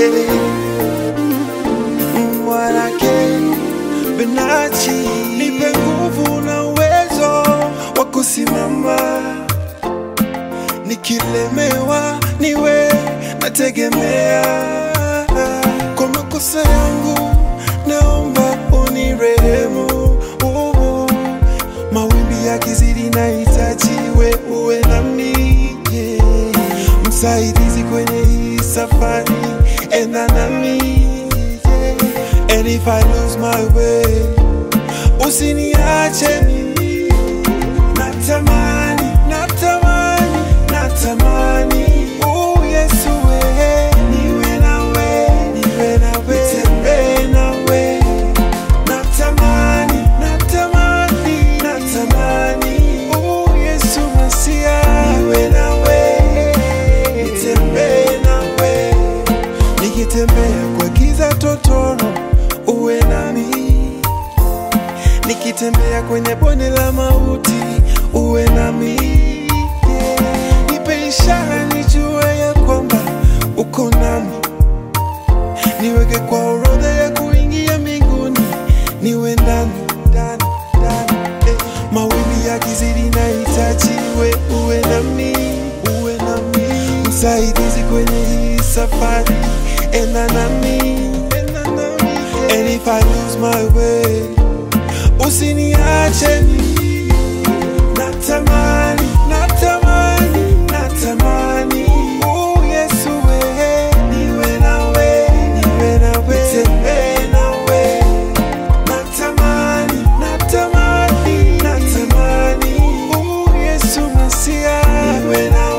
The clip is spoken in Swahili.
Mwanake Benachi, nipe nguvu na uwezo wa kusimama, nikilemewa niwe nategemea. Kwa makosa yangu naomba unirehemu. Mawimbi yakizidi nahitaji wewe uwe nami, msaidizi kwenye hii safari, enda nami. And if I lose my way, usiniache mimi. Natamani, natamani, natamani, oh Yesu wewe, niwe nawe, niwe nawe, nitembee nawe. Natamani, natamani, natamani, oh Yesu Masia, niwe nawe, nitembee nawe. Nikitembea kwa giza totoro, uwe nami. Nikitembea kwenye bonde la mauti, uwe nami. Nipe ishara nijue ya kwamba uko nami, niweke kwa orodha ya kuingia mbinguni, niwe ndani, ndani, ndani. Mawimbi yakizidi nahitaji wewe uwe nami, uwe nami. Msaidizi kwenye hii safari, enda nami. And if I lose my way, usiniache mimi. Natamani, natamani, natamani, oh Yesu wewe, niwe nawe, niwe nawe, nitembee nawe. Natamani, natamani, natamani, oh Yesu Masia, niwe nawe.